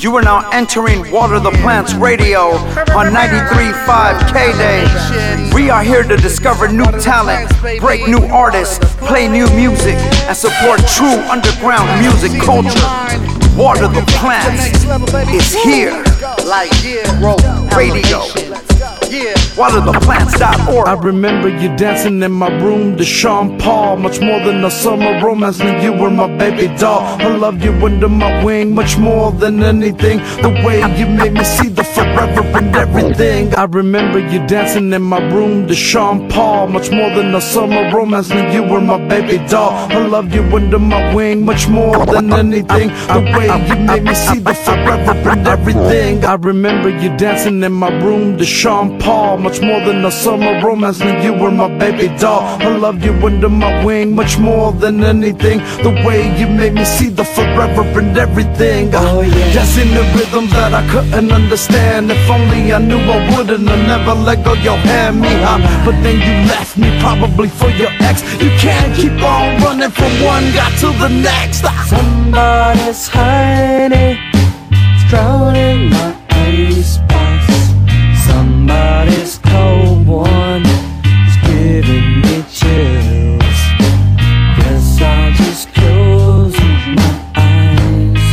You are now entering Water the Plants Radio on 93.5 K-Day. We are here to discover new talent, break new artists, play new music, and support true underground music culture. Water the Plants is here. Like radio. WaterThePlants.org. I remember you dancing in my room to Sean Paul. Much more than a summer romance, and you were my baby doll. I loved you under my wing, much more than anything. The way you made me see the forever and everything. I remember you dancing in my room to Sean Paul. Much more than a summer romance, and you were my baby doll. I loved you under my wing, much more than anything. The way you made me see the forever and everything. I remember you dancing in my room to Sean Paul. Much more than a summer romance, and you were my baby doll. I loved you under my wing, much more than anything. The way you made me see the forever and everything. Dancing the rhythm that I couldn't understand. If only I knew I wouldn't have never let go your hand, me, but then you left me, probably for your ex. You can't keep on running from one guy to the next. Somebody's hiding, drowning my ice box. Somebody's cold one is giving me chills. Guess I'll just close my eyes.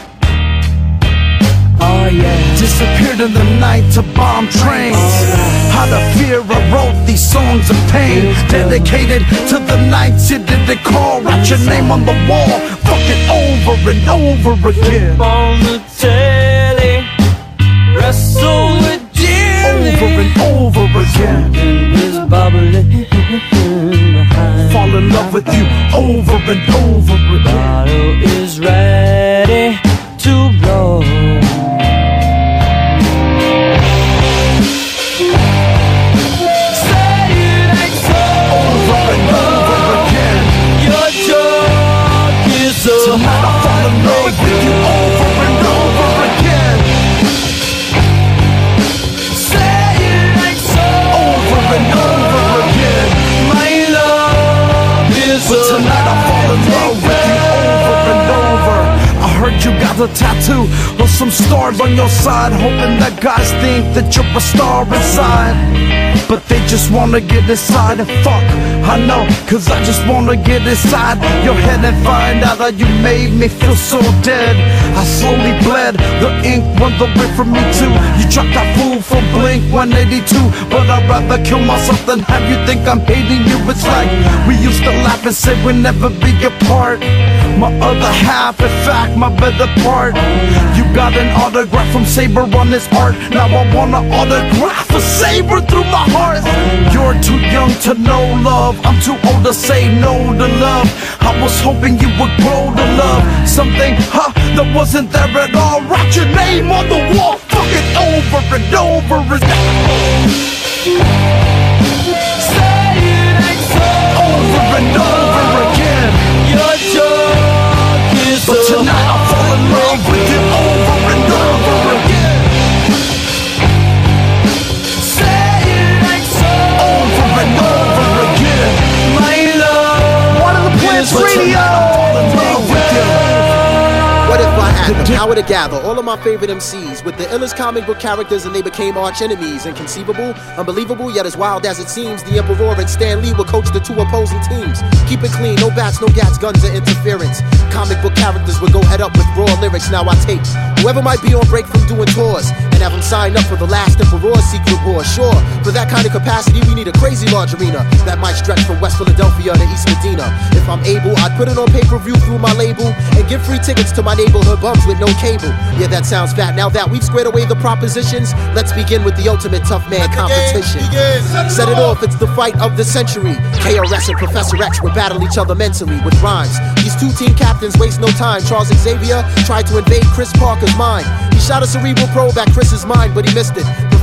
Oh yeah. Disappeared in the night to bomb trains. Out of fear I wrote these songs of pain, dedicated to the nights you didn't call. Write your name on the wall, fuck it over and over again. On the telly, wrestle with over and over again. is bubbling behind. Fall in love with you over and over again. Bottle is ready to blow. Tonight I fall in love with you over and over again. Say it like so. Over and over again. My love is but tonight I fall in love with you over and over. I heard you got a tattoo of some stars on your side, hoping that guys think that you're a star inside. But they just wanna get inside and fuck. I know, cause I just wanna get inside your head and find out how you made me feel so dead. I slowly bled, the ink went the way from me too. You dropped that fool from Blink 182, but I'd rather kill myself than have you think I'm hating you. It's like we used to laugh and say we'd never be apart. My other half, in fact, my better part. You got an autograph from Saber on his art. Now I wanna autograph a Saber through my heart. You're too young to know love, I'm too old to say no to love. I was hoping you would grow to love something, that wasn't there at all. Write your name on the wall, fuck it over and over again. say it like so. Over and over again. Your joke is But tonight I fall in love with you over and over again. say it like so. Over and over again. My love. Water the Plants But tonight Radio. I fall in love with you. What if I had the power to gather all of my favorite MCs with the illest comic book characters and they became arch enemies? Inconceivable, unbelievable, yet as wild as it seems, the Emperor and Stan Lee would coach the two opposing teams. Keep it clean, no bats, no gats, guns, or interference. Comic book characters would go head up with raw lyrics. Now I take whoever might be on break from doing tours and have them sign up for the last Emperor's secret war. Sure, for that kind of capacity we need a crazy large arena that might stretch from West Philadelphia to East Medina. If I'm able, I'd put it on pay-per-view through my label and give free tickets to my neighborhood bums with no cable. Yeah, that sounds fat. Now that we've squared away the propositions, let's begin with the ultimate tough man competition. Set it off, it's the fight of the century. KRS and Professor X will battle each other mentally with rhymes. These two team captains waste no time. Charles Xavier tried to invade Chris Parker's mind. He shot a cerebral probe at Chris's mind, but he missed it.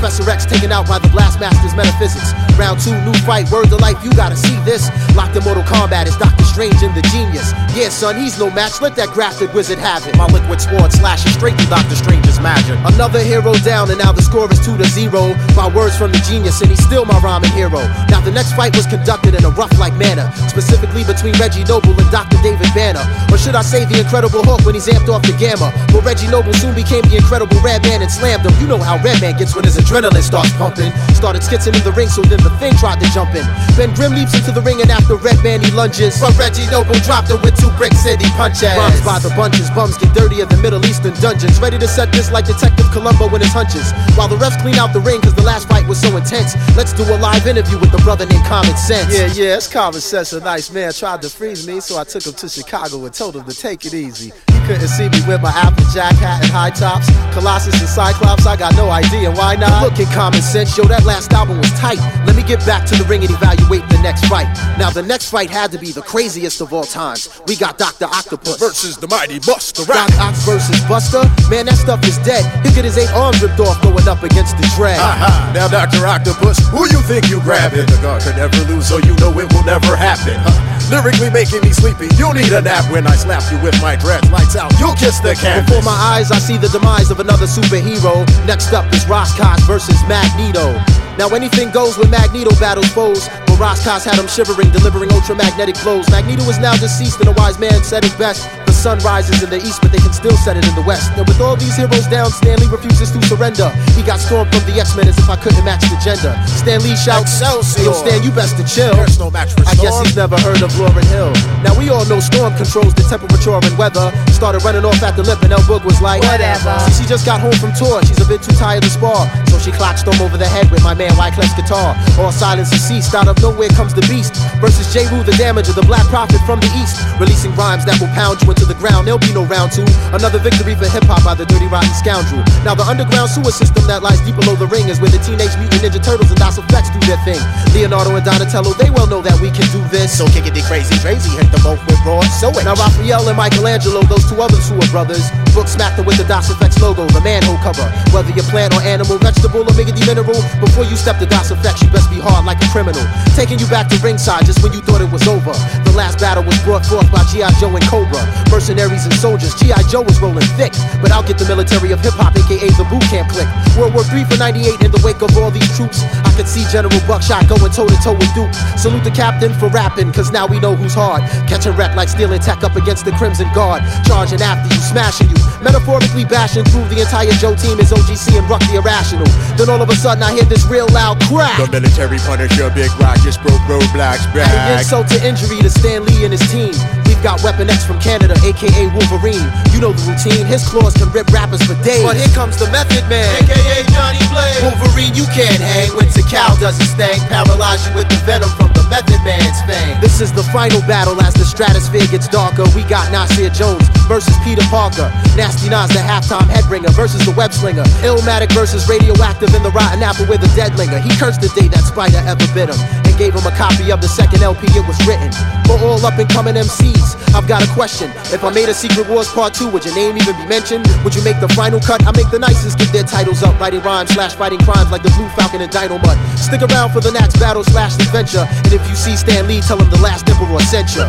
Professor X taken out by the Blastmaster's metaphysics. Round 2, new fight, word to life, you gotta see this. Locked in Mortal Kombat is Doctor Strange and the Genius. Yeah, son, he's no match, let that grafted wizard have it. My liquid sword slashes straight through Doctor Strange's magic. Another hero down, and now the score is 2-0. By words from the Genius, and he's still my rhyming hero. Now the next fight was conducted in a rough-like manner, specifically between Reggie Noble and Dr. David Banner. Or should I say the Incredible Hulk when he's amped off the gamma? Well, Reggie Noble soon became the Incredible Redman and slammed him. You know how Redman gets when his adrenaline starts pumping. Started skitzing in the ring, so then the Thing tried to jump in. Then Grim leaps into the ring, and after Redman he lunges, but Reggie Noble dropped him with 2 bricks and he punches. Rhymes by the bunches, bums get dirtier than Middle Eastern dungeons. Ready to set this like Detective Columbo in his hunches. While the refs clean out the ring, cause the last fight was so intense. Let's do a live interview with the brother named Common Sense. Yeah, it's Common Sense. A nice man tried to freeze me, so I took him to Chicago and told him to take it easy. He couldn't see me with my Applejack hat and high tops. Colossus and Cyclops, I got no idea why not. But look at Common Sense, yo, that last album was tight. Let me get back to the ring and evaluate the next fight. Now the next fight had to be the craziest of all times. We got Dr. Octopus versus the mighty Buster Rap. Doc Ock versus Buster? Man, that stuff is dead. He'll get his 8 arms ripped off going up against the Dread. Now Dr. Octopus, who you think you grabbing? The God can never lose, so you know it will never happen. Lyrically making me sleepy, you need a nap when I slap you with my dreads. Lights out, you'll kiss the canvas. Before my eyes, I see the demise of another superhero. Next up is Roscos versus Magneto. Now anything goes when Magneto battles foes, but Roscos had him shivering, delivering ultramagnetic blows. Magneto is now deceased, and a wise man said it best. The sun rises in the east, but they can still set it in the west. And with all these heroes down, Stan Lee refuses to surrender. He got stormed from the X-Men as if I couldn't match the gender. Stan Lee shouts, "Yo, Stan, you best to chill." There's no match for Storm. I guess he's never heard of Lauryn Hill. Now we all know Storm controls the temperature and weather. Started running off at the lip, and El Boog was like, whatever. See, she just got home from tour, she's a bit too tired to spar, so she clocked Storm over the head with my man Wyclef's guitar. All silence has ceased, out of nowhere comes the beast versus J. Wu, the damager, the black prophet from the east, releasing rhymes that will pound you into the ground. There'll be no round 2. Another victory for hip-hop by the dirty rotten scoundrel. Now the underground sewer system that lies deep below the ring is where the Teenage Mutant Ninja Turtles and Das Effects do their thing. Leonardo and Donatello, they well know that we can do this. So kick it, the crazy, hit them both with raw, so it. Now Raphael and Michelangelo, those 2 others who are brothers, book smacked them with the Das Effects logo, the manhole cover. Whether you're plant or animal, vegetable or miggity mineral, before you step to Das Effects, you best be hard like a criminal. Taking you back to ringside just when you thought it was over. The last battle was brought forth by G.I. Joe and Cobra. Mercenaries and soldiers, G.I. Joe was rolling thick, but I'll get the military of hip-hop, aka the boot camp clique. World War III for 98, in the wake of all these troops, I could see General Buckshot going toe-to-toe with Duke. Salute the captain for rapping, cause now we know who's hard. Catching rep like stealing tech up against the Crimson Guard. Charging after you, smashing you, metaphorically bashing through the entire Joe team is OGC and Ruck the Irrational. Then all of a sudden I hear this real loud crack. The military Punisher, Big Rock just broke Roadblock's back. Adding insult to injury to Stan Lee and his team. We've got Weapon X from Canada, aka Wolverine. You know the routine, his claws can rip rappers for days. But here comes the Method Man, aka Johnny Blaze. Wolverine, you can't hang when Tikal does his thing. Paralyze you with the venom from the Method Man's fang. This is the final battle as the stratosphere gets darker. We got Nasir Jones versus Peter Parker. Nasty Nas, the halftime headbringer versus the web slinger. Illmatic versus Radioactive in the rotten apple with a dead linger. He cursed the day that Spider ever bit him and gave him a copy of the second LP it was written. For all up and coming MCs, I've got a question. If I made a Secret Wars Part 2, would your name even be mentioned? Would you make the final cut? I make the nicest get their titles up, writing rhymes / fighting crimes like the Blue Falcon and Dino Mud. Stick around for the next battle / adventure. And if you see Stan Lee, tell him the last emperor sent you.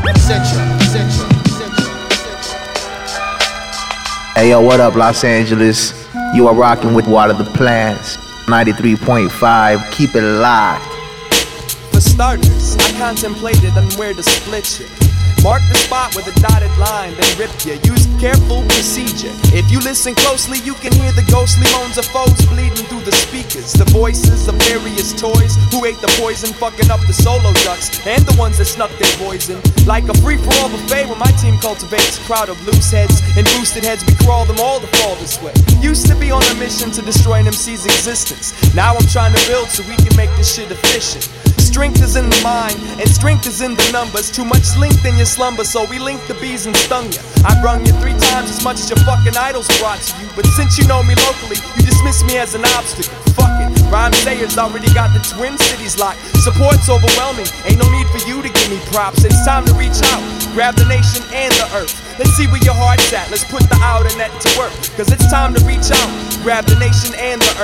Hey yo, what up, Los Angeles? You are rocking with Water the Plants, 93.5. Keep it live. For starters, I contemplated on where to split you. Mark the spot with a dotted line, then rip you. Use careful procedure. If you listen closely, you can hear the ghostly moans of foes bleeding through the speakers. The voices of various toys who ate the poison, fucking up the solo ducks and the ones that snuck their poison. Like a free-for-all buffet where my team cultivates a crowd of loose heads and boosted heads. We crawl them all to fall this way. Used to be on a mission to destroy an MC's existence. Now I'm trying to build so we can make this shit efficient. Strength is in the mind, and strength is in the numbers. Too much length in your slumber, so we linked the bees and stung you. I brung you 3 times as much as your fucking idols brought to you. But since you know me locally, you dismiss me as an obstacle. Fuck it, Rhyme Sayers already got the Twin Cities locked. Support's overwhelming, ain't no need for you to give me props. It's time to reach out, grab the nation and the earth. Let's see where your heart's at, let's put the outer net to work. Cause it's time to reach out, grab the nation and the earth.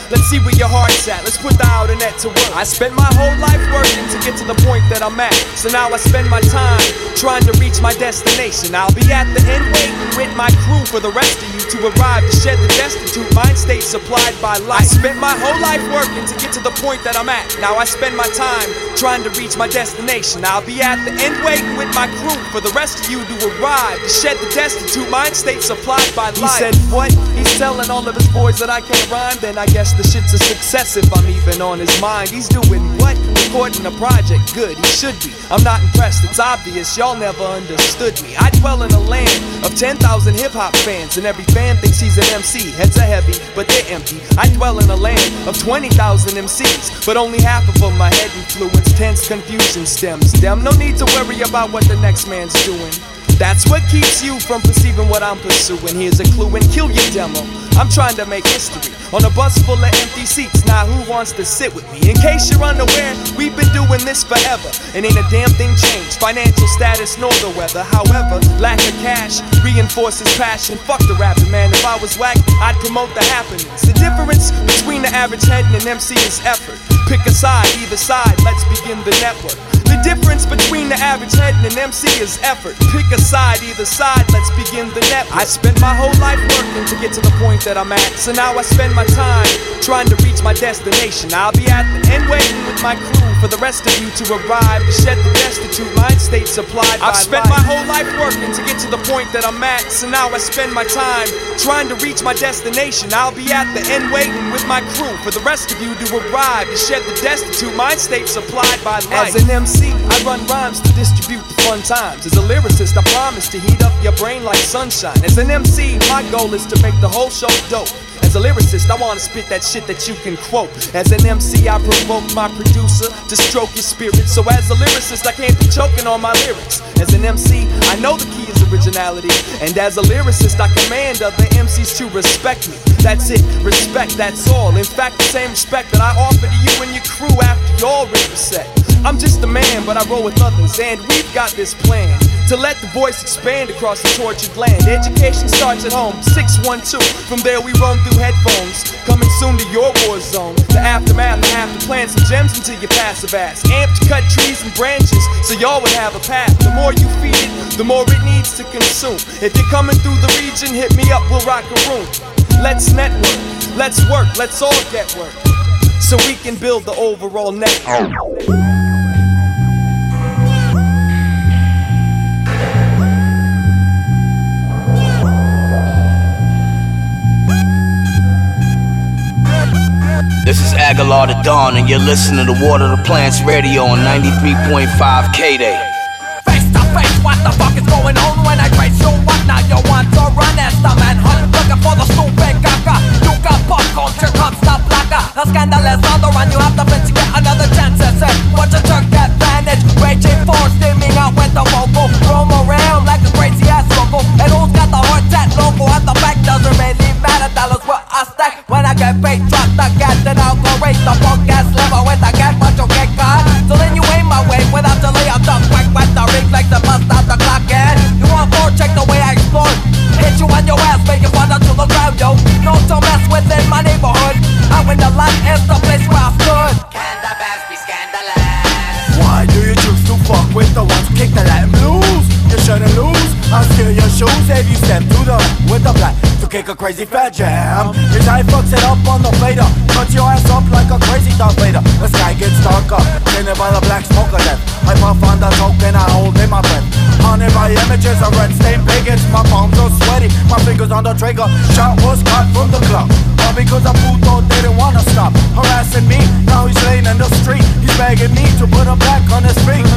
Let's see where your heart's at, let's put the outer net to work. I spent my whole life working to get to the point that I'm at. So now I spend my time trying to reach my destination. I'll be at the end waiting with my crew for the rest of you to arrive to shed the destitute mind state supplied by life. I spent my whole life working to get to the point that I'm at. Now I spend my time trying to reach my destination. I'll be at the end waiting with my crew for the rest of you to arrive to shed the destitute mind state supplied by life. He said what? He's telling all of his boys that I can't rhyme. Then I guess the shit's a success if I'm even on his mind. He's doing what? Recording a project. Good, he should be. I'm not impressed, it's obvious y'all never understood me. I dwell in a land of 10,000 hip-hop fans, and every fan thinks he's an MC. Heads are heavy, but they're empty. I dwell in a land of 20,000 MCs, but only half of them are head influence. Tense confusion stems them. No need to worry about what the next man's doing. That's what keeps you from perceiving what I'm pursuing. Here's a clue and kill your demo. I'm trying to make history on a bus full of empty seats. Now who wants to sit with me? In case you're unaware, we've been doing this forever, and ain't a damn thing changed. Financial status nor the weather. However, lack of cash reinforces passion. Fuck the rapping, man. If I was whack, I'd promote the happenings. The difference between the average head and an MC is effort. Pick a side, either side, let's begin the network. The difference between the average head and an MC is effort. Pick a side, either side, let's begin the network. I spent my whole life working to get to the point that I'm at. So now I spend my time trying to reach my destination. I'll be at the end waiting with my crew for the rest of you to arrive to shed the destitute mind state supplied by life. I've spent my whole life working to get to the point that I'm at. So now I spend my time trying to reach my destination. I'll be at the end waiting with my crew for the rest of you to arrive to shed the destitute mind state supplied by life. As an MC, I run rhymes to distribute the fun times. As a lyricist, I promise to heat up your brain like sunshine. As an MC, my goal is to make the whole show dope. As a lyricist, I wanna spit that shit that you can quote. As an MC, I provoke my producer to stroke your spirit. So as a lyricist, I can't be choking on my lyrics. As an MC, I know the key is originality. And as a lyricist, I command other MCs to respect me. That's it, respect, that's all. In fact, the same respect that I offer to you and your crew after your written set. I'm just a man, but I roll with others, and we've got this plan to let the voice expand across the tortured land. Education starts at home, 612. From there we roam through headphones, coming soon to your war zone. The aftermath, I have to plant some gems into your passive ass. Amped to cut trees and branches, so y'all would have a path. The more you feed it, the more it needs to consume. If you're coming through the region, hit me up, we'll rock a room. Let's network, let's work, let's all get work, so we can build the overall network. This is Aguilar the Dawn, and you're listening to Water the Plants Radio on 93.5 K-Day. Face to face, what the fuck is going on when I trace you? What now you want to run as the manhunt? Looking for the stupid caca. You got pop culture, come stop placa. A scandalous on the run, you have the bitch to get another chance at it. Watch a jerk advantage, raging for steaming out with the vocal. Roam around like a crazy ass local. And who's got the heart that local at the back? Doesn't really matter, dollars what I stack. When I get paid, drop the gas, then I'll go raise the punk ass level with the gas, but you'll get caught. So then you aim my way without delay. I'm done quack, quack, the reflex and bust out the clock. And you want more? Check the way I explore. Hit you on your ass, make you fall down to the ground, yo. No to mess with in my neighborhood. I win the lot is the place where I stood. Can the bass be scandalous? Why do you choose to fuck with the ones who kick the Latin blues? You shouldn't lose, I'll steal your shoes if you step to the with the black to kick a crazy fat jam. Your guy fucks it up on the fader, cut your ass up like a crazy Darth Vader. The sky gets darker, tainted by the black smoke of death. I puff on the token, I hold in my breath. Haunted by images of red stained bigots. My palms are sweaty, my fingers on the trigger. Shot was cut from the club, all because a puto didn't wanna stop harassing me. Now he's laying in the street, he's begging me to put him back on his feet.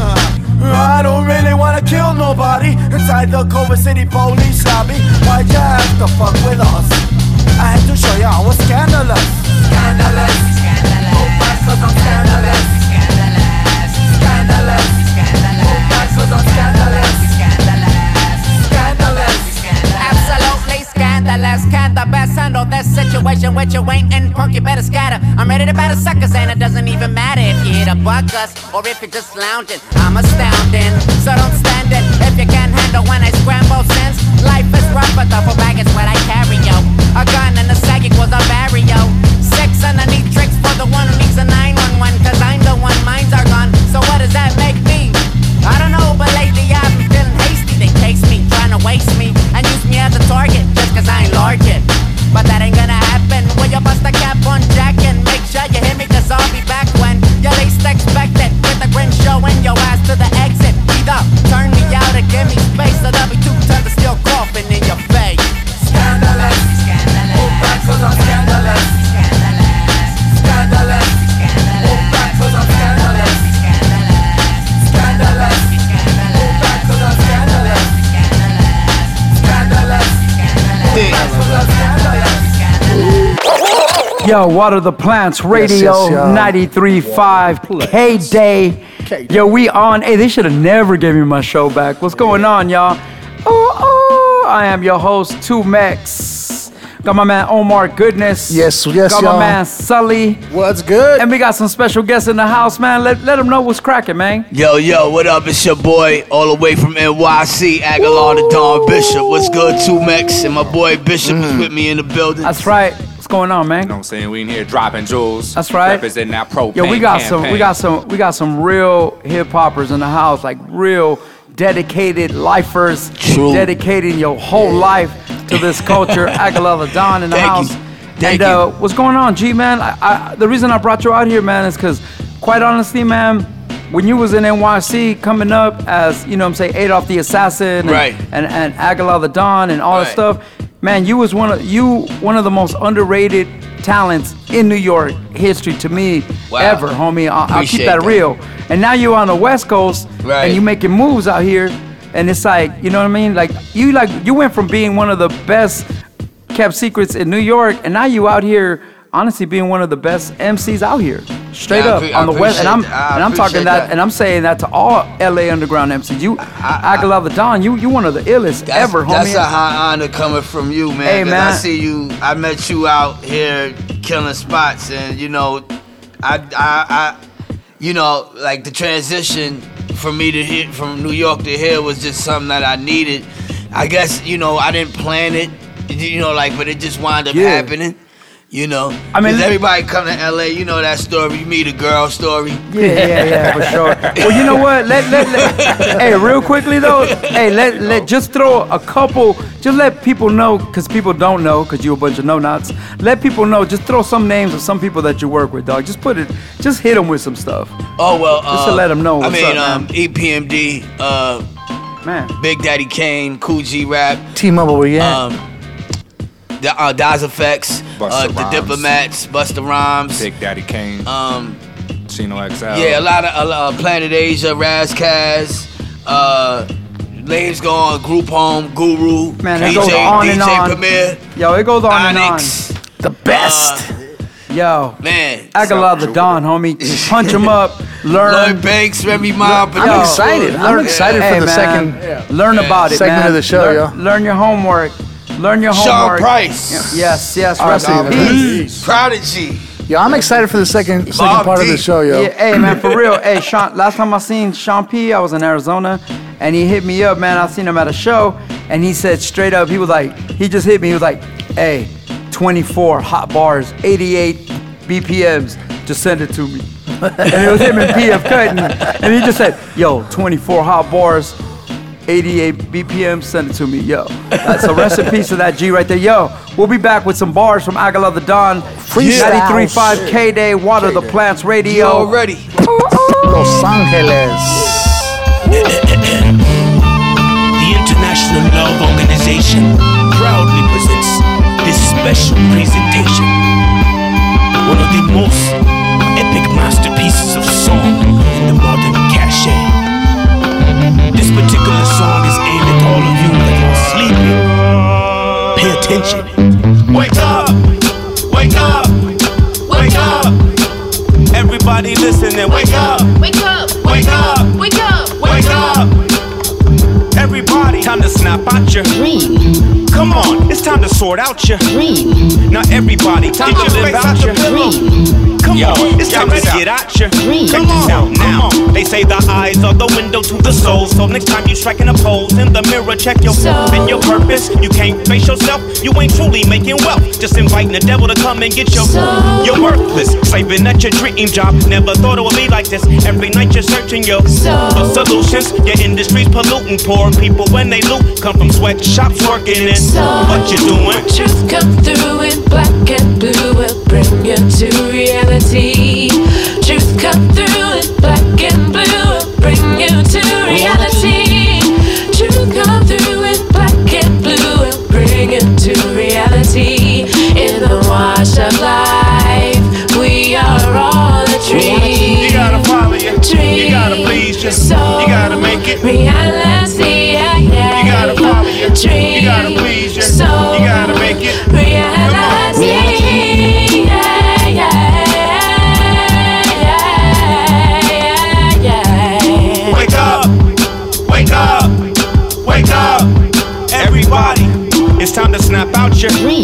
I don't really wanna kill nobody inside the Culver City police lobby. Why'd you have to fuck with us? I had to show you I was scandalous. Scandalous, scandalous. Oh, that's 'cause I'm scandalous. Scandalous, scandalous, scandalous. Oh, that's 'cause I'm scandalous. Scandalous, scandalous, scandalous. Absolutely scandalous. Can't the best handle this situation with you ain't in punk, you better scatter. I'm ready to batter suckers, and it doesn't even matter if you hit a buck us or if you're just lounging. I'm astounding, so don't stand it if you can't handle when I scramble sins. Life is rough, but duffel bag is what I carry, yo. A gun and a sag equals a barrio. 6 and a Yo, Water the Plants Radio, 93.5 K-Day. Yo, we on. Hey, they should have never gave me my show back. What's going on, y'all? Oh, I am your host, 2Mex. Got my man Omar Goodness. Yes, got y'all. my man Sully. What's good? And we got some special guests in the house, man. Let them know what's cracking, man. Yo, what up? It's your boy, all the way from NYC, Aguilar the Don Bishop. What's good, 2Mex? And my boy Bishop is with me in the building. That's right. What's going on, man? You know what I'm saying? We in here dropping jewels. That's right. Representing our propane Yo, we got campaign. some real hip hoppers in the house, like real dedicated lifers, True. dedicating your whole life to this culture. Aguilar the Don in the house. Thank you. What's going on, G, man? I the reason I brought you out here, man, is because, quite honestly, man, when you was in NYC coming up as, you know what I'm saying, Adolf the Assassin and Aguilar the Don and all that stuff, man, you was one of the most underrated talents in New York history to me ever, homie. I'll keep that real. And now you're on the West Coast and you making moves out here, and it's like, you know what I mean? Like you went from being one of the best kept secrets in New York, and now you out here honestly being one of the best MCs out here. Straight up on the West, and I'm talking that, and I'm saying that to all LA Underground MCs. You, Aguilar the Don, you one of the illest ever, homie. That's a high honor coming from you, man. Hey, man. I see you. I met you out here killing spots, and you know, I you know, like the transition for me to hit from New York to here was just something that I needed. I guess, you know, I didn't plan it, you know, like, but it just wound up happening. You know, I mean, everybody come to LA, you know that story, you meet a girl story. Yeah, for sure. Well, you know what? Hey, real quickly though, hey, let just throw a couple, just let people know, because people don't know, because you a bunch of no-nots. Let people know, just throw some names of some people that you work with, dog. Just hit them with some stuff. Oh, well, just to let them know what's up, man. EPMD, man, Big Daddy Kane, Cool G Rap. T-Mobile, where you at? The Daz Effects, the Diplomats, Busta Rhymes, Big Daddy Kane, Chino XL. Yeah, a lot of Planet Asia, Razkaz, names go on, Group Home, Guru, man, DJ, it goes on DJ and on. Premier, Yo, it goes on Onyx, and on. The best. Yo, man, Aguilar the Don, homie. Punch him up, learn. Lloyd Banks, Remy Ma. I'm excited. I'm excited for the second Learn about it, segment man. of the show, yo. Learn your homework. Learn your Sean homework. Price. Yes. Rest in peace. Prodigy. Yo, I'm excited for the second part of the show, yo. Yeah, hey, man, for real. Hey, Sean, last time I seen Sean P, I was in Arizona, and he hit me up, man. I seen him at a show, and he said straight up, he just hit me. He was like, hey, 24 hot bars, 88 BPMs, just send it to me. And it was him and PF Cutting, and he just said, yo, 24 hot bars, 88 BPM, send it to me, yo. So rest in peace to that G right there, yo. We'll be back with some bars from Aguilar the Don. 93.5 K-Day, Water the Plants Radio. You already. Los Angeles. The International Love Organization proudly presents this special presentation. One of the most epic masterpieces of song in the modern cachet. This particular song is aimed at all of you that are sleeping. Pay attention. Wake up! Wake up! Wake up! Everybody listening, wake up! Wake up! Wake up! Wake up! Wake up! Everybody, time to snap out your dream. Come on, it's time to sort out your dream. Now everybody, time to live out your dream. Come on, it's time to get out your dream. Check this out now. They say the eyes are the window to the soul. So next time you striking a pose in the mirror, check yourself and your purpose. You can't face yourself, you ain't truly making wealth. Just inviting the devil to come and get your you're worthless. Slaving at your dream job. Never thought it would be like this. Every night you're searching for solutions. Your industry's polluting. Poor people when they loot come from sweatshops working in. What you doing? Truth come through in black and blue. Will bring you to reality. Truth come through in black and blue. Will bring you to reality. Truth come through in black and blue. Will bring you to reality. In the wash of life, we are all a dream. You gotta follow your dream. You gotta please your soul. You gotta make it reality. Yeah. You gotta follow your dream. You gotta please your soul. You gotta make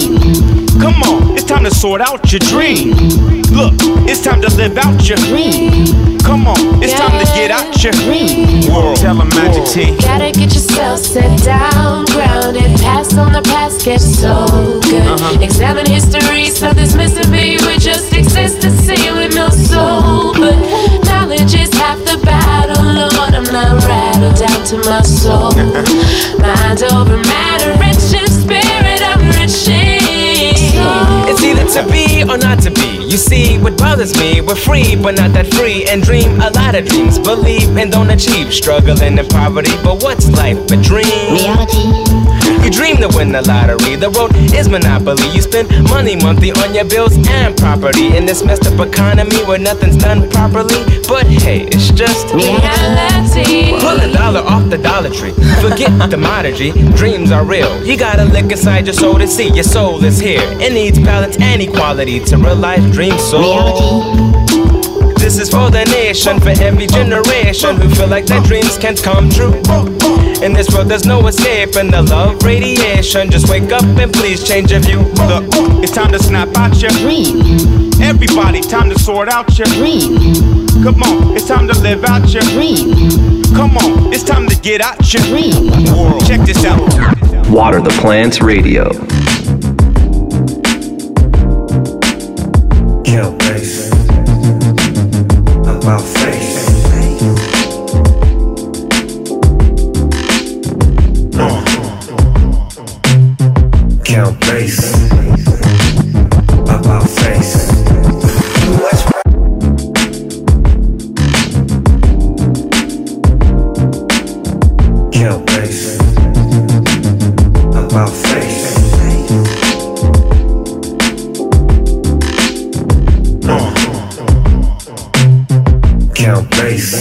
Come on, it's time to sort out your dream. Look, it's time to live out your dream. Come on, it's time to get out your world. Tell 'em Magic T. Gotta get yourself set down, grounded. Pass on the past gets so good. Examine history, so this mystery would just exist to see with no soul. But knowledge is half the battle, Lord. I'm not rattled down to my soul. Mind over matter, rich in spirit, I'm rich in soul. It's either to be or not to be. You see, what bothers me, we're free, but not that free. And dream a lot of dreams, believe and don't achieve. Struggling in poverty, but what's life but dream? Reality. You dream to win the lottery, the road is monopoly. You spend money monthly on your bills and property. In this messed up economy where nothing's done properly. But hey, it's just reality. Pull a dollar off the Dollar Tree. Forget the modesty, dreams are real. You gotta look inside your soul to see your soul is here. It needs balance and equality to realize dreams so. Reality. This is for the nation, for every generation who feel like their dreams can't come true. In this world there's no escaping the love radiation. Just wake up and please change your view. Look, it's time to snap out your dream. Everybody, time to sort out your dream. Come on, it's time to live out your dream. Come on, it's time to get out your dream. Check this out. Water the Plants Radio. Count base. About face. Count base. About face. Count base. About face. Count base.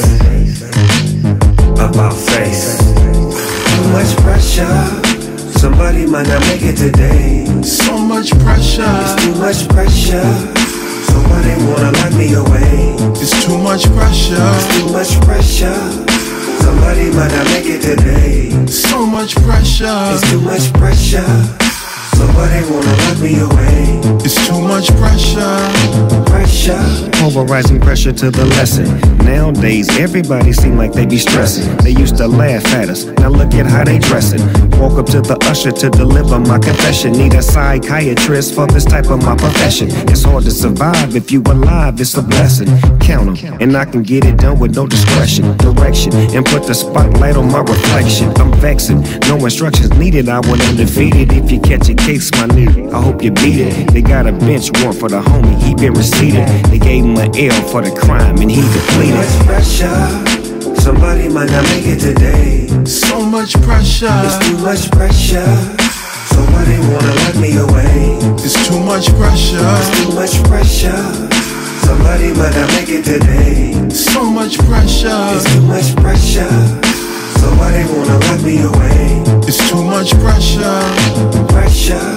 About face. Too much pressure. Somebody might not make it today. So much pressure. It's too much pressure. Somebody wanna lock me away. It's too much pressure. It's too much pressure. Somebody might not make it today. So much pressure. It's too much pressure. Somebody wanna lock me away. It's too much pressure. Pressure. Polarizing pressure to the lesson. Nowadays, everybody seem like they be stressing. They used to laugh at us. Now look at how they dressing. Walk up to the usher to deliver my confession. Need a psychiatrist for this type of my profession. It's hard to survive if you alive. It's a blessing. Count 'em, and I can get it done with no discretion, direction, and put the spotlight on my reflection. I'm vexing. No instructions needed. I went undefeated. If you catch a case, my nigga, I hope you beat it. They got a bench warrant for the homie. He been receipted. They gave him an L for the crime, and he depleted. Too much pressure. Somebody might not make it today. So much pressure. It's too much pressure. Somebody wanna lock me away. It's too much pressure. It's too much pressure. Somebody might not make it today. So much pressure. It's too much pressure. Somebody wanna lock me away. It's too much pressure. Pressure.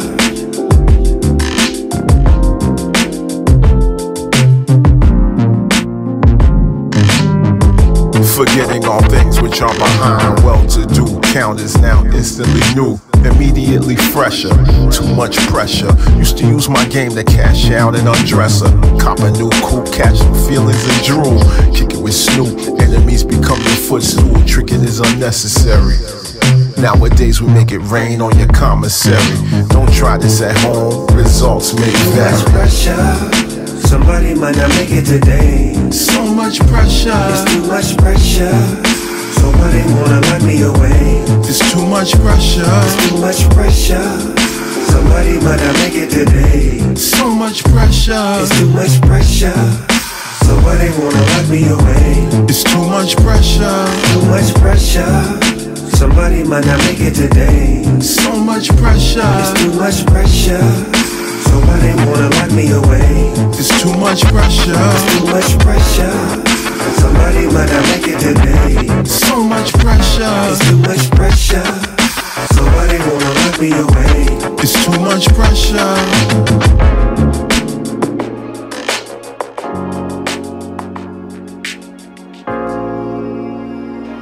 Forgetting all things which are behind. Well-to-do count is now instantly new, immediately fresher. Too much pressure. Used to use my game to cash out and undress her. Cop a new coupe, catch some feelings and drool. Kick it with Snoop. Enemies become your footstool. Tricking is unnecessary. Nowadays we make it rain on your commissary. Don't try this at home. Results may vary. Pressure. Somebody might not make it today. So much pressure. It's too much pressure. Somebody wanna lock me away. It's too much pressure. It's too much pressure. Somebody might not make it today. So much pressure. It's too much pressure. Somebody wanna lock me away. It's too much pressure. Too much pressure. Somebody might not make it today. So much pressure. It's too much pressure. Somebody wanna lock me away. It's too much pressure. It's too much pressure. Somebody might not make it today. So much pressure. It's too much pressure. Somebody wanna lock me away. It's too much pressure.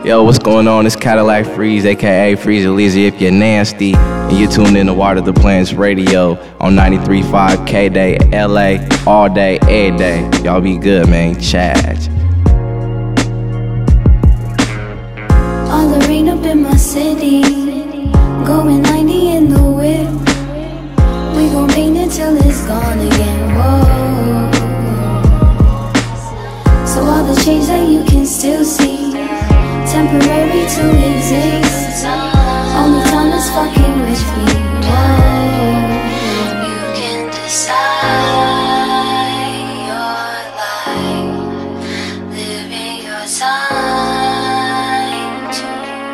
Yo, what's going on? It's Cadillac Freeze, aka Freeze Elysia if you're nasty. And you're tuned in to Water the Plants Radio on 93.5 K-Day, LA, all day, every day. Y'all be good, man. Charge. All the rain up in my city, going 90 in the whip. We gon' paint it till it's gone again, whoa. So all the change that you can still see, temporary to exist. Only time is fucking with me, whoa. You can decide your life, living your time to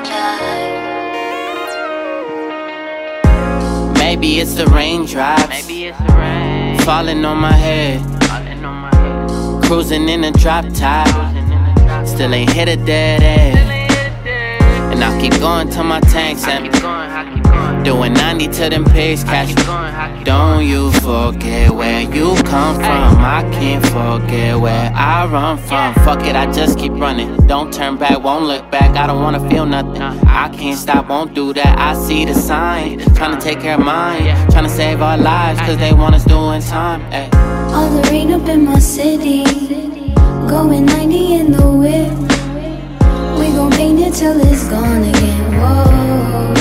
die. Maybe it's the raindrops, falling on my head. Cruising in a drop top, still ain't hit a dead end. And I'll keep going till my tank's empty. Doing 90 to them pigs, cash. Don't you forget where you come from. I can't forget where I run from. Fuck it, I just keep running. Don't turn back, won't look back. I don't wanna feel nothing. I can't stop, won't do that. I see the signs, trying to take care of mine, trying to save our lives, cause they want us doing time. Ay. All the rain up in my city, going 90 in the whip. We gon' paint it till it's gone again, whoa.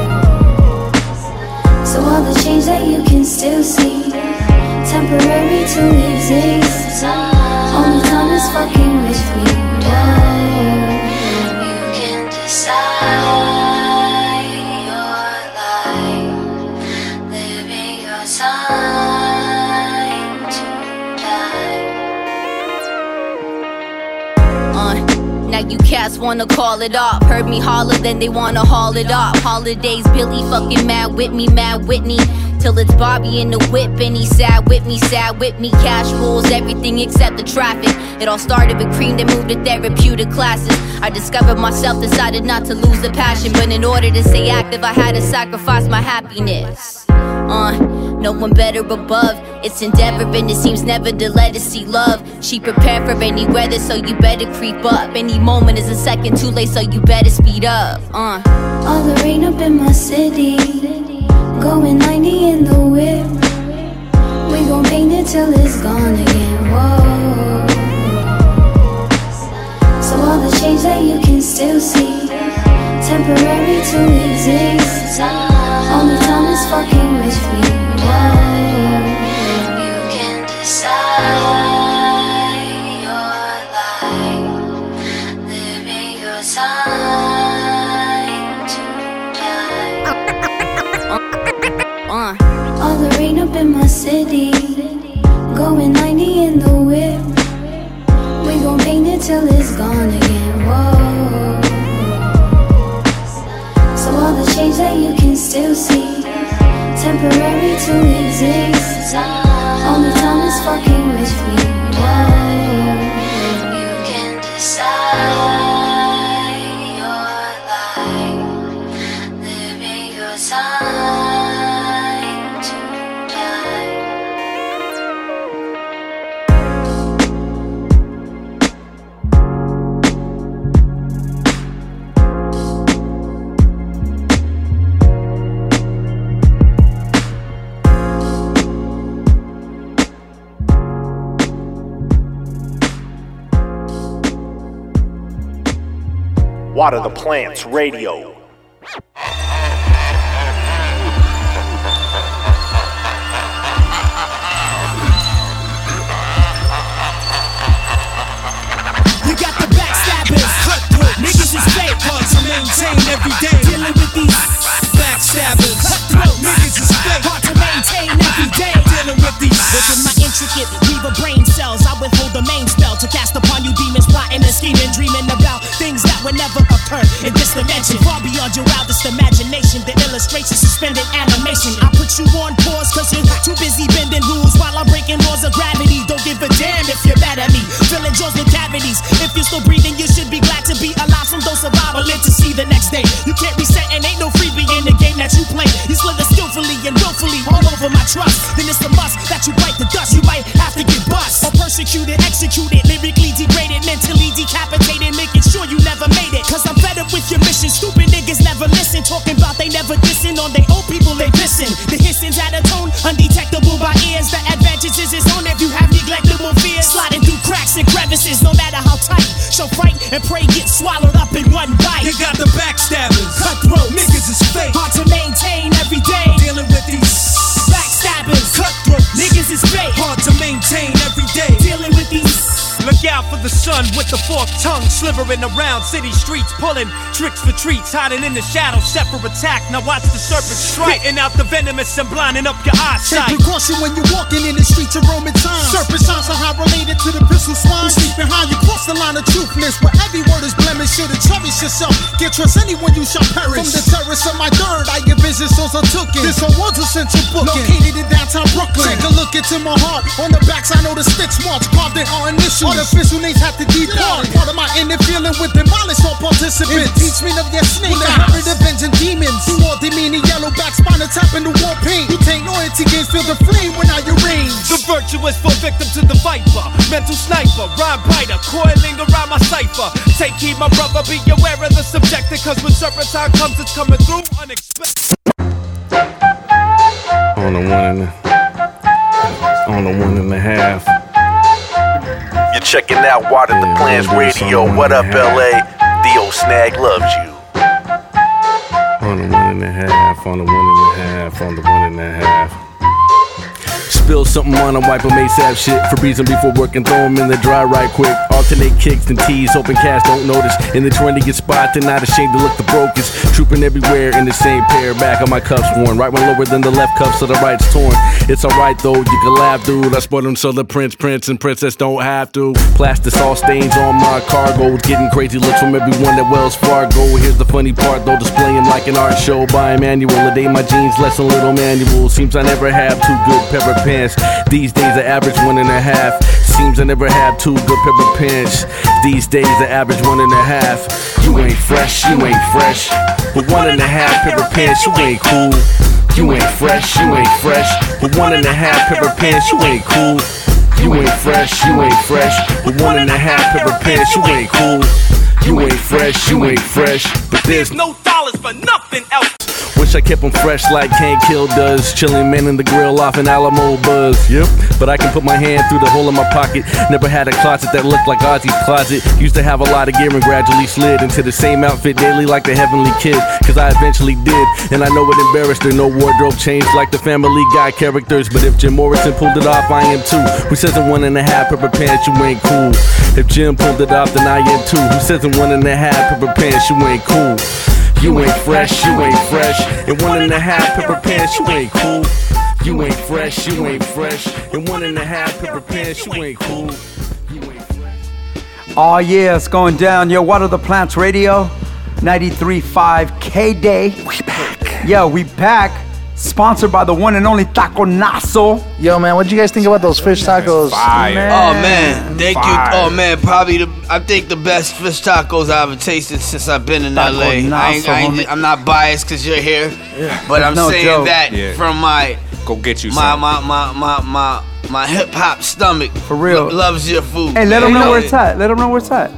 So all the change that you can still see, temporary to exist. Only time is fucking with me, whoa. You can decide your life, living your time to die. Now you cats wanna call it off. Heard me holler, then they wanna haul it off. Holidays, Billy fucking mad with me, mad Whitney. Till it's Bobby in the whip and he sad with me, sad with me. Cash rules everything except the traffic. It all started with cream, then moved to therapeutic classes. I discovered myself, decided not to lose the passion. But in order to stay active, I had to sacrifice my happiness. No one better above. It's endeavor and it seems never to let us see love. She prepared for any weather, so you better creep up. Any moment is a second too late, so you better speed up. All the rain up in my city, going 90 in the whip. We gon' paint it till it's gone again, whoa. So all the change that you can still see, temporary to exist. Only time is fucking with me, whoa. You can decide your life, living your time to die. All the rain up in my city, going 90 in the whip. We gon' paint it till it's gone again, whoa. So all the change that you can still see, temporary to exist. Only time is fucking with me, whoa. You can decide your life, living your time to die. Water the Plants Radio. You got the backstabbers, cutthroat niggas is fake, hard to maintain every day. Dealing with these backstabbers, cutthroat niggas is fake, hard to maintain every day. Dealing with these. Within my intricate weaver brain cells, I withhold the main spell to cast upon you demons, plotting and scheming, dreaming about things that would never occur in this dimension. Far beyond your wildest imagination, the illustration suspended animation. I put you on pause cause you're too busy bending rules while I'm breaking laws of gravity. Don't give a damn if you're mad at me, filling jaws with cavities. If you're still breathing, you should be glad to be alive. Some don't survive or live to see the next day. You can't reset and ain't no freebie in the game that you play. You slither skillfully and willfully all over my trust. Then it's a must that you bite the dust. You might have to get bust or persecuted, executed, lyrically degraded, mentally decapitated, making sure you never made it. Cause I'm Niggas is fake, hard to maintain every day. Dealing with these. Look out for the sun with the forked tongue, slithering around city streets, pulling tricks for treats, hiding in the shadows, set for attack. Now watch the serpent strike, spitting out the venomous and blinding up your eyesight. Take precaution when you're walking in the streets of Roman times. Serpent signs are how related to the pistol swine. Who sleep behind you, cross the line of truthness, where every word is blemish. Should've cherished yourself, can't trust anyone, you shall perish. From the terrace of my third, I get visions, souls are tooken. This one was a central booking, located in downtown Brooklyn. Take a look into my heart, on the backs I know the sticks march, carved in our initials. Artificial names have to depart. Part of my inner feeling with demolish all participants. Impeachment of your snake, with the habit of vengeance demons. Through all demeaning yellow back spine, tapping the war paint. You take loyalty games, feel the flame when I arrange. The virtuous fall victim to the viper, mental sniper, rhyme biter, coiling around my cipher. Take heed, my brother, be aware of the subjective, cause when serpentine comes, it's coming through unexpected. On the 1.5. You're checking out Water the Plants Radio. What up, LA? Theo Snag loves you. On the 1.5, on the 1.5, on the 1.5. Spill something on him, wipe him ASAP shit. For reason before working, throw him in the dry right quick. Alternate kicks and tees, hoping cats don't notice. In the trendiest spot, they're not ashamed to look the brokest. Trooping everywhere in the same pair, back of my cuffs worn. Right one lower than the left cuff, so the right's torn. It's alright though, you can laugh, dude. I spoiled them so the prince and princess don't have to. Plastic all stains on my cargo. Getting crazy looks from everyone at Wells Fargo. Here's the funny part though, displaying like an art show by Emmanuel. A day my jeans less than little manual. Seems I never have two good pepper pants. These days I average 1.5. Seems I never have two good pepper pants. These days I average 1.5. You ain't fresh, you ain't fresh. With 1.5 pepper pants, you ain't cool. You ain't fresh, you ain't fresh. With 1.5 pepper pants, you ain't cool. You ain't fresh, you ain't fresh. With 1.5 pepper pants, you ain't cool. You ain't fresh, you ain't fresh. But there's no dollars for nothing else. Wish I kept them fresh like Hank Hill does. Chillin' man in the grill off an Alamo buzz. Yep, but I can put my hand through the hole in my pocket. Never had a closet that looked like Ozzy's closet. Used to have a lot of gear and gradually slid into the same outfit daily like the Heavenly Kid. Cause I eventually did, and I know it embarrassed her. No wardrobe changed like the Family Guy characters. But if Jim Morrison pulled it off, I am too. Who says in 1.5 pepper pants you ain't cool? If Jim pulled it off, then I am too. Who says in 1.5 pepper pants you ain't cool? You ain't fresh, you ain't fresh. In 1.5 pepper pants, you ain't cool. You ain't fresh, you ain't fresh. In 1.5 pepper pants, you ain't cool. You ain't fresh. Oh yeah, it's going down. Yo, Water the Plants Radio, 93.5 K-Day. We back. Yo, we back. Sponsored by the one and only Taconazo. Yo, man, what'd you guys think about those fish tacos? Fire. Oh man, thank you. Oh man, probably I think the best fish tacos I've ever tasted since I've been in LA. I'm not biased because you're here, but I'm saying joke. That from my go get you my hip hop stomach. For real, loves your food. Hey, let them know where it's at. Let them know where it's at.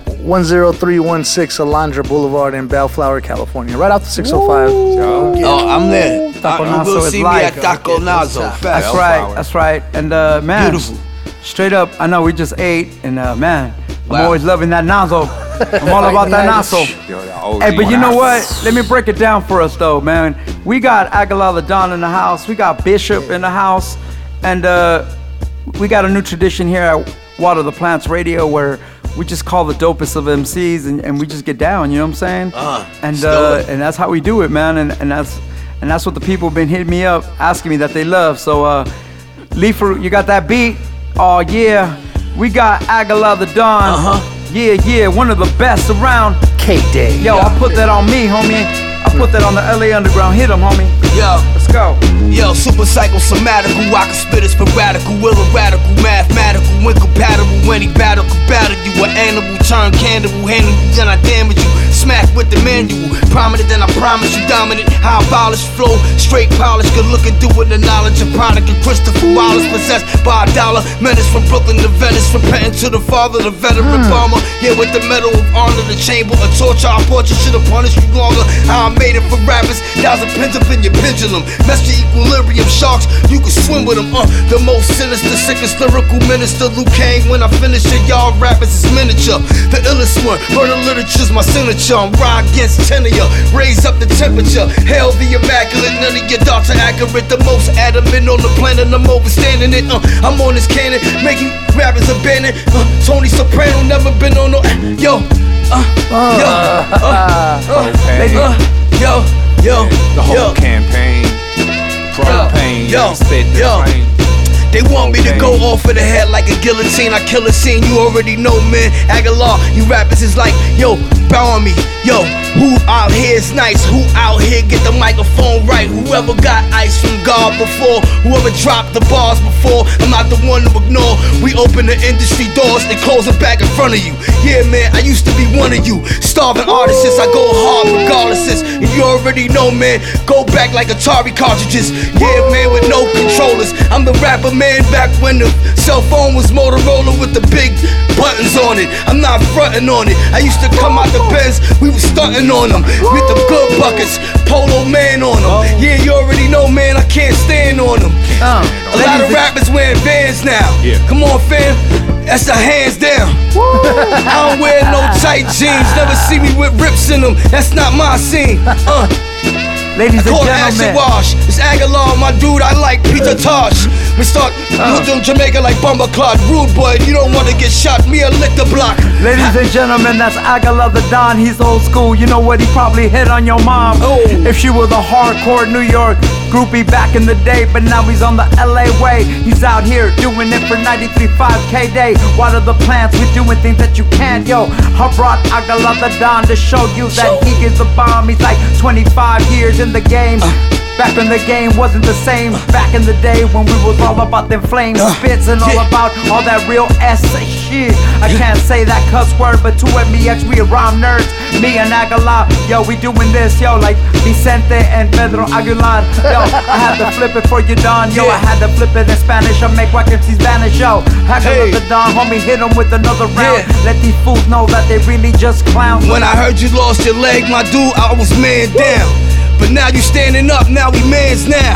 10316 Alondra Boulevard in Bellflower, California. Right off the 605. Oh, I'm there. You will see me at Taconazo. That's right. That's right. And man, beautiful. Straight up, I know we just ate, and man, I'm always loving that nazo. I'm all about that nazo. Hey, but you know what? Let me break it down for us, though, man. We got Aguilar the Don in the house. We got Bishop in the house, and we got a new tradition here at Water the Plants Radio where we just call the dopest of MCs and we just get down, you know what I'm saying? And that's how we do it, man. And that's what the people have been hitting me up, asking me that they love. So, Leafer, you got that beat? Oh yeah, we got Aguilar the Don. Yeah, one of the best around. K-Day. Yo, I put that on me, homie. I put that on the LA Underground. Hit 'em, homie. Yo, let's go. Yo, super psychosomatical, I can spit it sporadical, will a radical, mathematical, incompatible. Any battle could battle you, an animal, turn cannibal, handle you, then I damage you. Smack with the manual, prominent, then I promise you dominant. How abolish flow, straight polish, good looking, do with the knowledge of product. And Christopher Wallace possessed by a dollar. Menace from Brooklyn to Venice, repenting to the father, the veteran bomber. Yeah, with the medal of honor, the chamber of torture. Our portrait should have punished you longer. How I made it for rappers, 1,000 pins up in your pendulum. Mess your equilibrium, sharks, you can swim with them. The most sinister, sickest lyrical minister, Luke Kang. When I finish it, y'all rappers is miniature. The illest one, murder literature's my signature. temperature. I'm raw against 10 of ya. Raise up the temperature. Hell the immaculate. None of your thoughts are accurate. The most adamant on the planet. I'm overstanding it. I'm on this cannon, making rappers abandoned. Tony Soprano never been on no. Yo. The whole campaign. Propane. Yo. They want me to go off of the head like a guillotine. I kill a scene, you already know, man. Aguilar, you rappers is like, yo, bow on me. Yo, who out here is nice? Who out here get the microphone right? Whoever got ice from God before, whoever dropped the bars before, I'm not the one to ignore. We open the industry doors and close them back in front of you. Yeah, man, I used to be one of you. Starving artists, I go hard regardless. And you already know, man, go back like Atari cartridges. Yeah, man, with no controllers. I'm the rapper, man, back when the cell phone was Motorola with the big buttons on it. I'm not fronting on it. I used to come out the Benz, we was stunting on them with the good buckets, Polo Man on them. Yeah, you already know, man, I can't stand on them. A lot of rappers wearing Vans now. Come on, fam, that's the hands down. I don't wear no tight jeans, never see me with rips in them. That's not my scene. Ladies and gentlemen, Wash. It's Aguilar, my dude. I like Peter Tosh. We start doing Jamaica like Bumba Clot. Rude boy, you don't want to get shot. Me a lick the block. Ladies and gentlemen, that's Aguilar the Don. He's old school. You know what? He probably hit on your mom if she was a hardcore New York groupie back in the day. But now he's on the LA way. He's out here doing it for 93.5 K-Day. Water the plants, we're doing things that you can't. Yo, I brought Aguilar the Don to show you that he is the bomb. He's like 25 years in the game. Back when the game wasn't the same. Back in the day when we was all about them flames, spits and all about all that real S shit. I can't say that cuss word, but 2MEX, we are rhyme nerds. Me and Aguilar, yo, we doing this, yo, like Vicente and Pedro Aguilar. Yo, I had to flip it for you, Don. Yo, I had to flip it in Spanish. I make Wack MCs vanish, yo. Aguilar the Don, homie, hit him with another round. Let these fools know that they really just clowns. When I heard you lost your leg, my dude, I was man down. But now you standing up, now we mans now.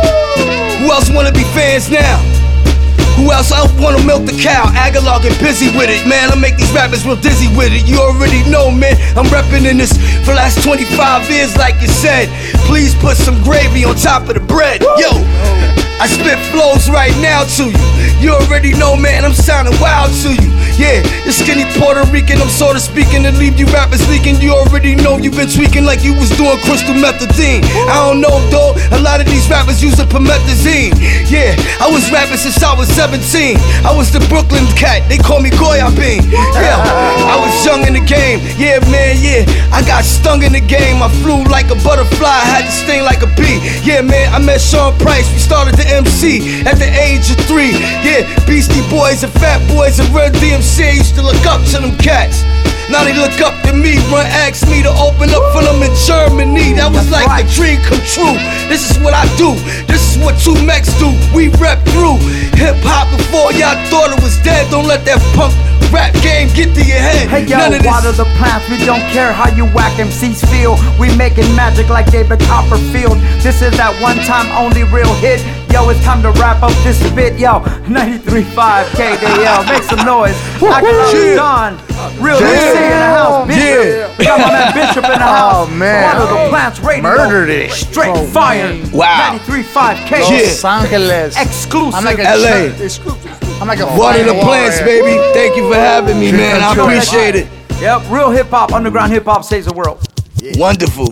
Who else wanna be fans now? Who else wanna milk the cow? Aguilar get busy with it, man. I make these rappers real dizzy with it. You already know, man. I'm reppin' in this for the last 25 years, like you said. Please put some gravy on top of the bread. Yo, I spit flows right now to you. You already know, man, I'm sounding wild to you. Yeah, the skinny Puerto Rican, I'm sorta speaking to leave you rappers leaking. You already know you've been tweaking like you was doing crystal methadone. I don't know, though, a lot of these rappers using promethazine. Yeah, I was rapping since I was 17. I was the Brooklyn cat, they call me Goya Bean. Yeah, I was young in the game. Yeah, man, yeah, I got stung in the game. I flew like a butterfly, had to sting like a bee. Yeah, man, I met Sean Price, we started the MC at the age of 3. Yeah, Beastie Boys and Fat Boys and Red DMC used to look up to them cats. Now they look up to me, run ask me to open up for them in Germany. That was like a dream come true. This is what I do, this is what 2MEX do. We rep through hip-hop before y'all thought it was dead. Don't let that punk rap game get to your head. Hey yo, water the plants, we don't care how you whack MCs feel. We making magic like David Copperfield. This is that one time only real hit. Yo, it's time to wrap up this bit. Yo, 93.5 K-Day, yo, make some noise. Aguilar the Don, real MC in the house. Bishop, we got my man Bishop in the house. Oh man, Water the Plants Radio, murdered it. Straight fire. Wow. 93.5 K. Los Angeles, exclusive. I'm like LA. I'm like a Water the Plants, baby. Thank you for having me, man. I appreciate it. Yep, real hip hop, underground hip hop saves the world. Wonderful.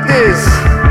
at this.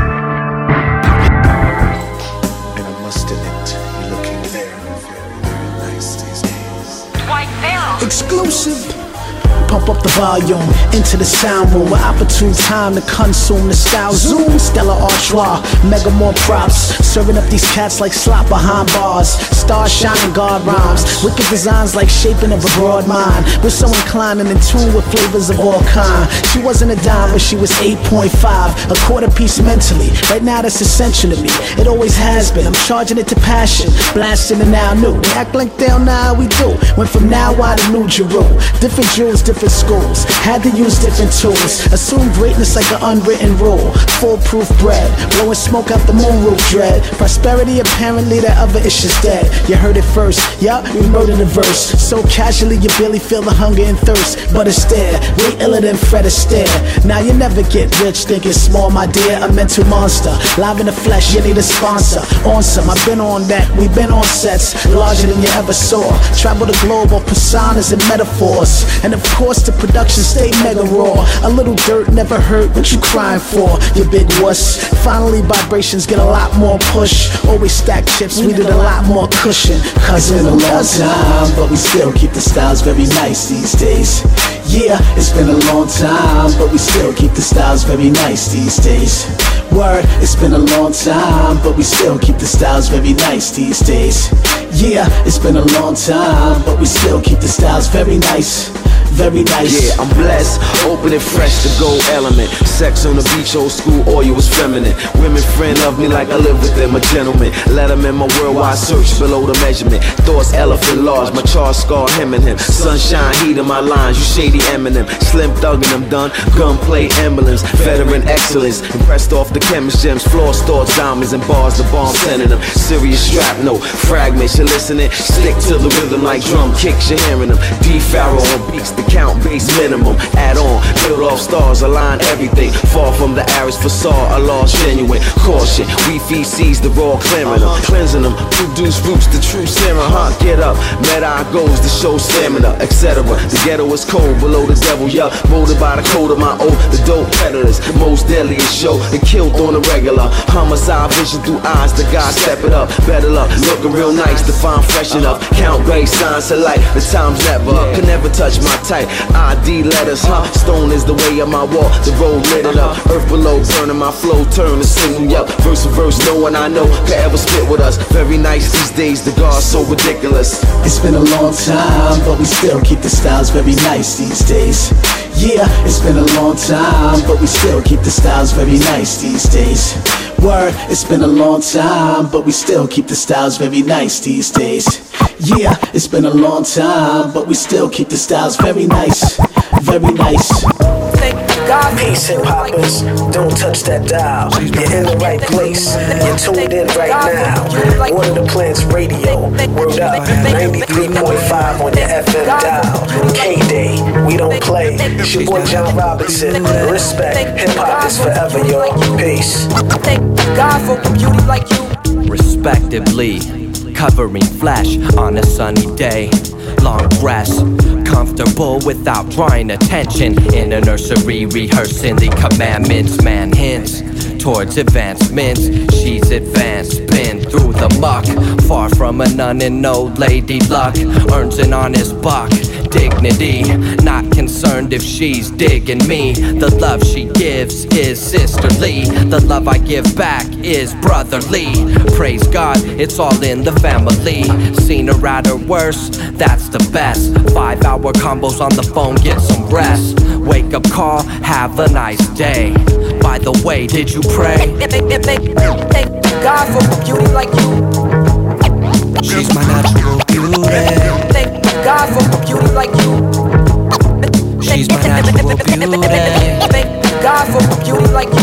And I must admit, you're looking very, very nice these days. White Barrel. Exclusive. Pump up the volume into the sound room. With opportune time to consume the style. Zoom, Stella Artois, mega more props. Serving up these cats like slop behind bars. Stars shining, guard rhymes. Wicked designs like shaping of a broad mind. We're so inclined and in tune with flavors of all kind. She wasn't a dime, but she was 8.5. A quarter piece mentally. Right now that's essential to me. It always has been. I'm charging it to passion. Blasting it now new. We act like they don't know how we do. Went from now on to New Jeru. Different jewels, different schools, had to use different tools. Assume greatness like an unwritten rule. Foolproof bread, blowing smoke out the moon roof dread. Prosperity apparently the other issues dead. You heard it first, yeah, we murdered the verse. So casually you barely feel the hunger and thirst. But it's there, way iller than Fred Astaire. Now you never get rich thinking small, my dear. A mental monster, live in the flesh, you need a sponsor. On some, I've been on that, we've been on sets larger than you ever saw. Travel the globe of personas and metaphors. And of course the production stay mega raw. A little dirt never hurt, what you crying for? You big wuss. Finally vibrations get a lot more push. Always stack chips, we did a lot more cushion. Cause in a long time, but we still keep the styles very nice these days. Yeah, it's been a long time, but we still keep the styles very nice these days. Word, it's been a long time, but we still keep the styles very nice these days. Yeah, it's been a long time, but we still keep the styles very nice. Very nice. Yeah, I'm blessed, open and fresh, the gold element. Sex on the beach, old school, oil was feminine. Women friend love me like I live with them, a gentleman. Let them in my worldwide search below the measurement. Thoughts elephant large, my charge scar him and him. Sunshine, heat in my lines, you shady Eminem. Slim Thug and I'm done, gunplay emblems. Veteran excellence, impressed off the chemist gems. Floor starts diamonds and bars, the bomb sending them. Serious strap, no fragments, you listening. Stick to the rhythm like drum kicks, you're hearing them. D Pharaoh on beats, the count base minimum. Add on, build off stars, align everything. Far from the average facade, a lost genuine. Caution, we feed seeds, the raw clearing them. Cleansing them, produce roots, the true serum. Get up, met eye goes to show stamina, etc. The ghetto is cold, below the devil, yeah. Molded by the code of my oath, the dope predators. Most deadliest show, and killed on the regular. Homicide vision through eyes, the God step it up. Better luck, looking real nice, to find fresh enough. Count great signs of light, the time's never up. Can never touch my type. ID letters, stone is the way of my walk, the road lit it up. Earth below, burning my flow, turn the signal up. Verse to verse, no one I know can ever spit with us. Very nice these days, the God's so ridiculous. It's been a long time, but we still keep the styles very nice these days. Yeah, it's been a long time, but we still keep the styles very nice these days. Word, it's been a long time, but we still keep the styles very nice these days. Yeah, it's been a long time, but we still keep the styles very nice, very nice. Peace, hip hoppers, don't touch that dial. You're in the right place, you're tuned in right now. Water the Plants Radio, word up, 93.5 on your FM dial. K-Day, we don't play. It's your boy John Robinson. Respect, hip hop is forever, yo. Peace. God for beauty like you. Respectively, covering flesh on a sunny day. Long dress, comfortable without drawing attention. In a nursery, rehearsing the commandments. Man hints towards advancements. She's advanced, been through the muck. Far from a nun and no lady luck. Earns an honest buck. Dignity, not concerned if she's digging me. The love she gives is sisterly. The love I give back is brotherly. Praise God, it's all in the family. Seen her at her worst, that's the best. 5-hour combos on the phone, get some rest. Wake up call, have a nice day. By the way, did you pray? Thank God for beauty like you. She's my natural beauty. Thank God for beauty like you. She's my natural beauty. Thank God for beauty like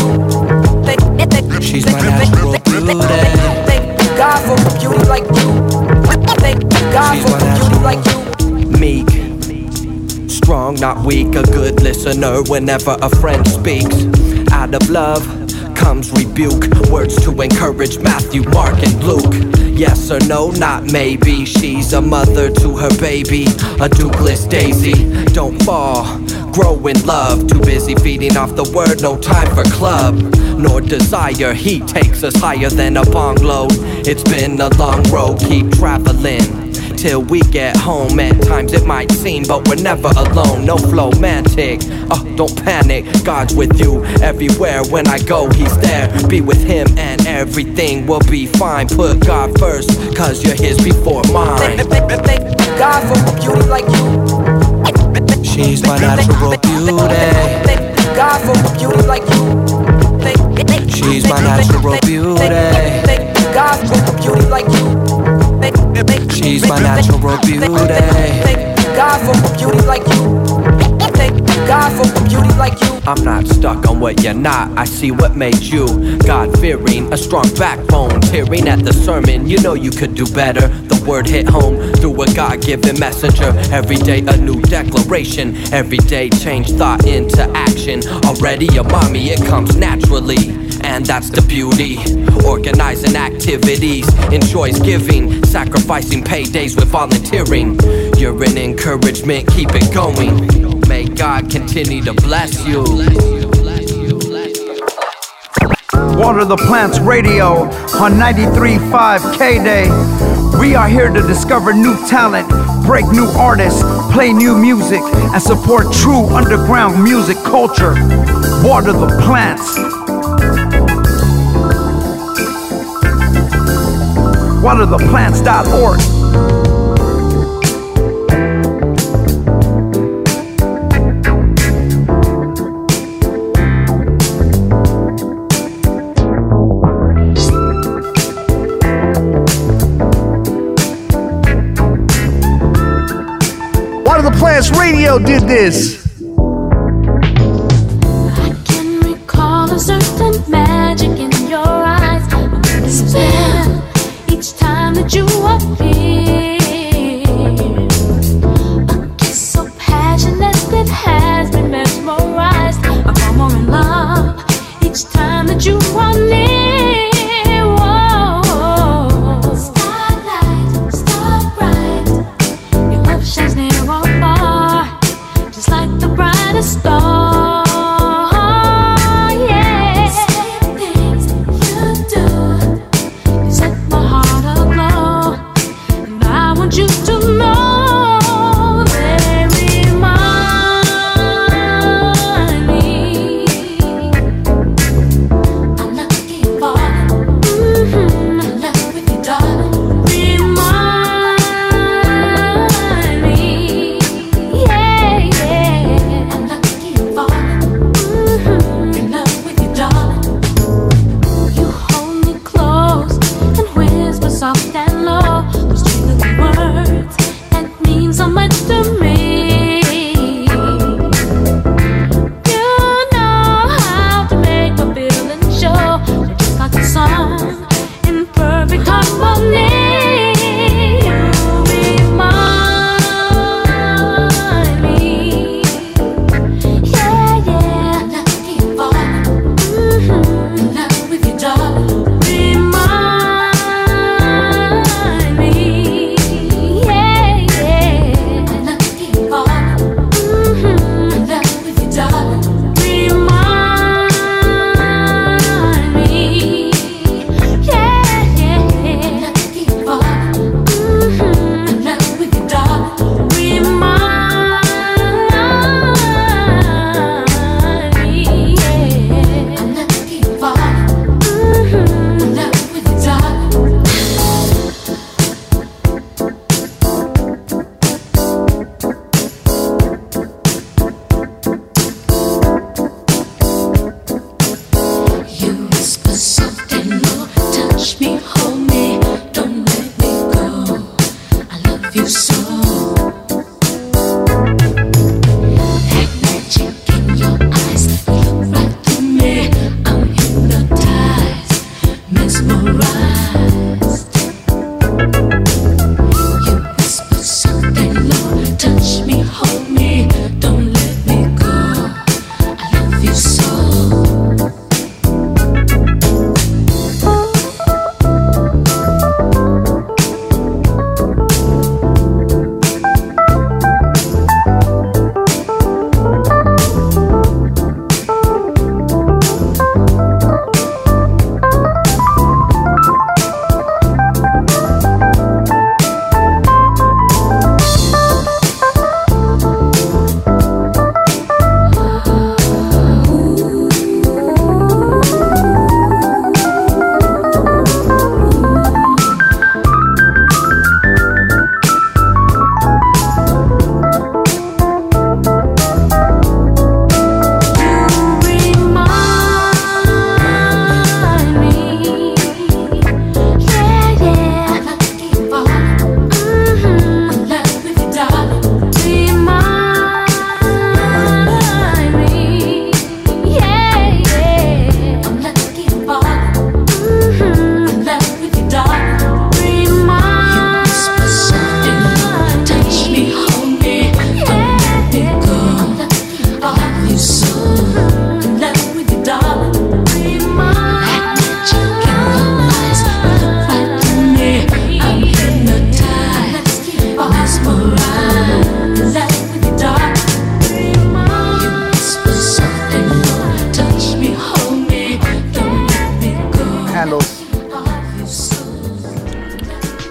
you. She's my natural beauty. Thank God for beauty like you. Thank God for beauty like you. Meek, strong, not weak, a good listener whenever a friend speaks. Out of love comes rebuke, words to encourage Matthew, Mark, and Luke. Yes or no, not maybe. She's a mother to her baby, a Douglas daisy. Don't fall, grow in love. Too busy feeding off the word, no time for club nor desire. He takes us higher than a bong load. It's been a long road, keep traveling till we get home. At times it might seem, but we're never alone. No flowmantic, don't panic. God's with you everywhere. When I go, he's there. Be with him and everything will be fine. Put God first, cause you're his before mine. Thank God for a beauty like you. She's my natural beauty. Thank God for a beauty like you. She's my natural beauty. Thank God for a beauty like you. She's my natural beauty. Thank God for a beauty like you. Thank God for a beauty like you. I'm not stuck on what you're not. I see what made you God-fearing, a strong backbone, tearing at the sermon. You know you could do better. The word hit home through a God-given messenger. Every day a new declaration. Every day change thought into action. Already a mommy, it comes naturally. And that's the beauty. Organizing activities, enjoys giving, sacrificing paydays with volunteering. You're an encouragement, keep it going. May God continue to bless you. Water the Plants Radio on 93.5 K-Day. We are here to discover new talent, break new artists, play new music, and support true underground music culture. Water the Plants. watertheplants.org. Water the Plants Radio did this. I can recall a certain magic in your eyes. A spell each time that you appear. A kiss so passionate that has been mesmerized. I fall more in love each time that you are near. Whoa. Starlight, star bright. Your love shines near or far, just like the brightest star.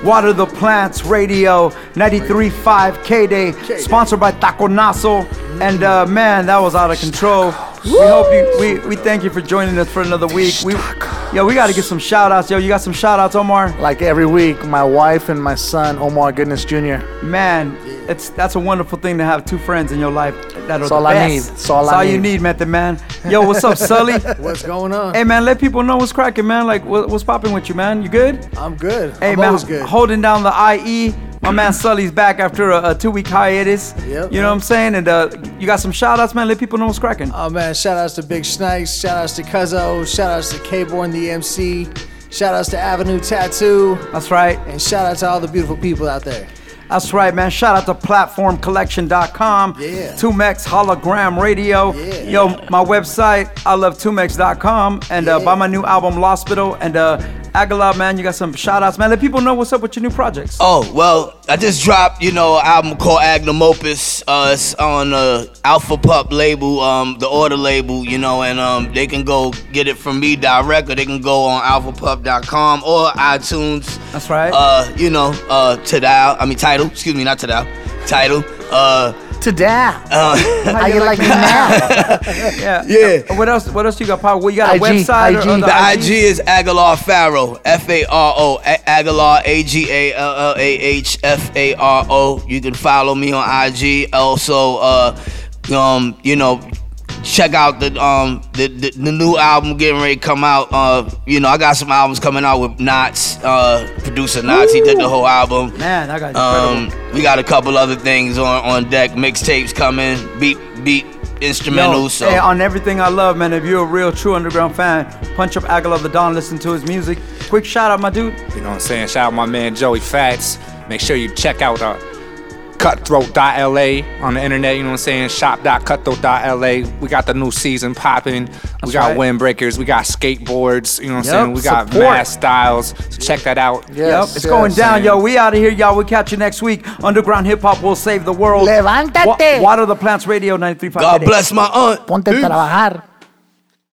Water the Plants Radio, 93.5 K-Day, sponsored by Taconazo. And man, that was out of control. We hope we thank you for joining us for another week. We got to get some shout outs. Yo, you got some shout outs, Omar? Like every week, my wife and my son, Omar Goodness Jr. Man, that's a wonderful thing to have two friends in your life that are all the I best. need. That's all That's I need. you need, Method Man. Yo, what's up, Sully? What's going on? Hey, man, let people know what's cracking, man. Like, what's popping with you, man? You good? I'm good. Hey, I'm man, always good. holding down the IE. My man Sully's back after a 2-week hiatus. Yep. You know what I'm saying? And you got some shout outs, man. Let people know what's cracking. Oh, man, shout outs to Big Snipes. Shout outs to Cuzzo. Shout outs to K-Born, the MC. Shout outs to Avenue Tattoo. That's right. And shout out to all the beautiful people out there. That's right, man. Shout out to platformcollection.com. Yeah. Tumex Hologram Radio. Yeah. Yo, my website, ilovetumex.com. And buy my new album, Lospital. And Aguilar, man, you got some shout outs, man. Let people know what's up with your new projects. Oh, well, I just dropped, an album called Agnum Opus. It's on Alpha Pup label, the Order label, and they can go get it from me direct, or they can go on alphapup.com or iTunes. That's right. Tidal, excuse me, not Tidal. Tidal. Tidal. How you like me now? Yeah. What else you got, Pop? Well, you got a website? Or the IG is Aguilar Pharaoh. Faro. Aguilar AGALAH FARO. You can follow me on IG. Also, check out the new album getting ready to come out. I got some albums coming out with Knots, producer Knots. He did the whole album. Man, I got incredible. We got a couple other things on deck. Mixtapes coming, beat instrumentals. Hey, on Everything I Love, man. If you're a real true underground fan, punch up Aguilar the Don, listen to his music. Quick shout out, my dude. You know what I'm saying? Shout out my man Joey Fats. Make sure you check out Cutthroat.la on the internet, you know what I'm saying? Shop.cutthroat.la. We got the new season popping. We got windbreakers. We got skateboards. You know what I'm saying? We got mask styles. So check that out. It's going down, yo. We out of here, y'all. We'll catch you next week. Underground hip hop will save the world. Levántate. Water the Plants Radio 93.5. God bless my aunt. Ponte a trabajar.